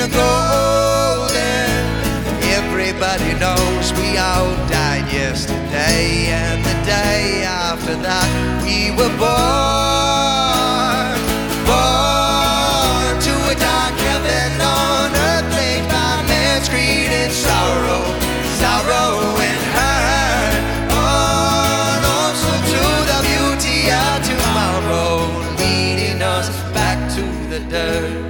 the golden. Everybody knows we all died yesterday, and the day after that we were born. Born to a dark heaven on earth, made by man's greed and sorrow, sorrow and hurt. On also to the beauty of tomorrow, leading us back to the dirt.